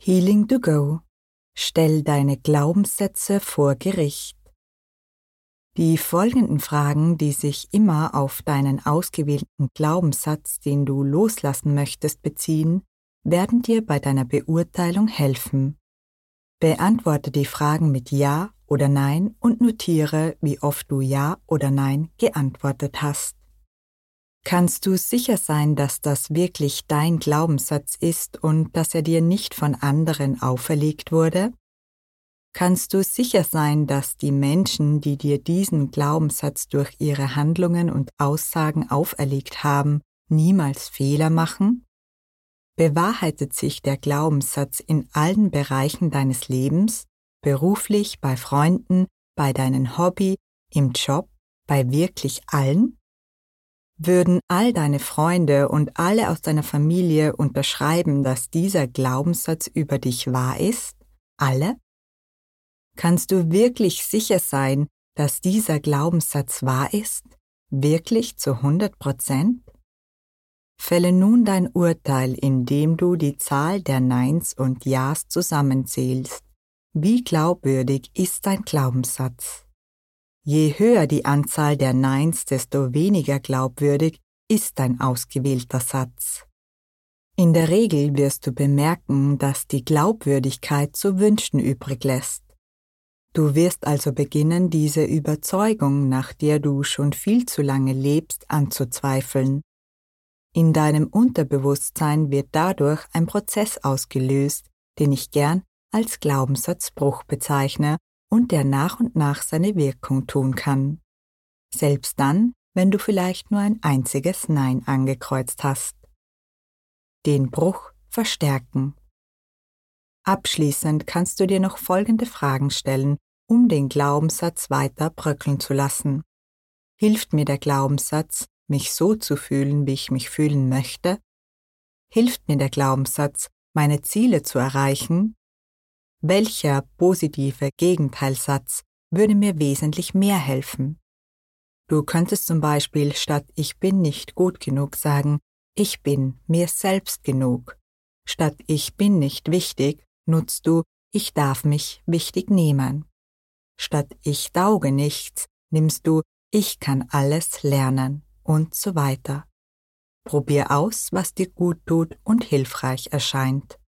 Healing to Go. Stell deine Glaubenssätze vor Gericht. Die folgenden Fragen, die sich immer auf deinen ausgewählten Glaubenssatz, den du loslassen möchtest, beziehen, werden dir bei deiner Beurteilung helfen. Beantworte die Fragen mit Ja oder Nein und notiere, wie oft du Ja oder Nein geantwortet hast. Kannst du sicher sein, dass das wirklich dein Glaubenssatz ist und dass er dir nicht von anderen auferlegt wurde? Kannst du sicher sein, dass die Menschen, die dir diesen Glaubenssatz durch ihre Handlungen und Aussagen auferlegt haben, niemals Fehler machen? Bewahrheitet sich der Glaubenssatz in allen Bereichen deines Lebens, beruflich, bei Freunden, bei deinem Hobby, im Job, bei wirklich allen? Würden all deine Freunde und alle aus deiner Familie unterschreiben, dass dieser Glaubenssatz über dich wahr ist? Alle? Kannst du wirklich sicher sein, dass dieser Glaubenssatz wahr ist? Wirklich zu 100%? Fälle nun dein Urteil, indem du die Zahl der Neins und Ja's zusammenzählst. Wie glaubwürdig ist dein Glaubenssatz? Je höher die Anzahl der Neins, desto weniger glaubwürdig ist dein ausgewählter Satz. In der Regel wirst du bemerken, dass die Glaubwürdigkeit zu wünschen übrig lässt. Du wirst also beginnen, diese Überzeugung, nach der du schon viel zu lange lebst, anzuzweifeln. In deinem Unterbewusstsein wird dadurch ein Prozess ausgelöst, den ich gern als Glaubenssatzbruch bezeichne und der nach und nach seine Wirkung tun kann. Selbst dann, wenn du vielleicht nur ein einziges Nein angekreuzt hast. Den Bruch verstärken. Abschließend kannst du dir noch folgende Fragen stellen, um den Glaubenssatz weiter bröckeln zu lassen. Hilft mir der Glaubenssatz, mich so zu fühlen, wie ich mich fühlen möchte? Hilft mir der Glaubenssatz, meine Ziele zu erreichen? Welcher positive Gegenteilsatz würde mir wesentlich mehr helfen? Du könntest zum Beispiel statt Ich bin nicht gut genug sagen, Ich bin mir selbst genug. Statt Ich bin nicht wichtig, nutzt du Ich darf mich wichtig nehmen. Statt Ich tauge nichts, nimmst du Ich kann alles lernen und so weiter. Probier aus, was dir gut tut und hilfreich erscheint.